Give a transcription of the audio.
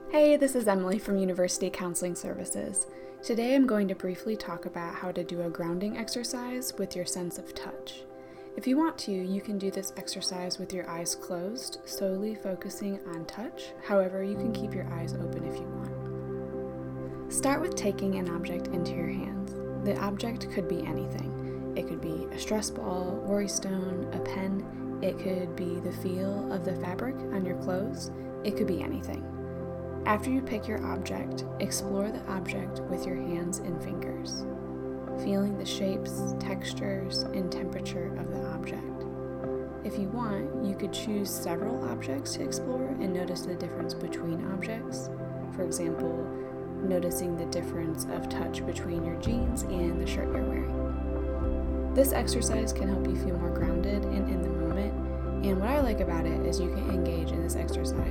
Hey, this is Emily from University Counseling Services. Today I'm going to briefly talk about how to do a grounding exercise with your sense of touch. If you want to, you can do this exercise with your eyes closed, solely focusing on touch. However, you can keep your eyes open if you want. Start with taking an object into your hands. The object could be anything. It could be a stress ball, worry stone, a pen. It could be the feel of the fabric on your clothes. It could be anything. After you pick your object, explore the object with your hands and fingers, feeling the shapes, textures, and temperature of the object. If you want, you could choose several objects to explore and notice the difference between objects. For example, noticing the difference of touch between your jeans and the shirt you're wearing. This exercise can help you feel more grounded and in the moment, and what I like about it is you can engage in this exercise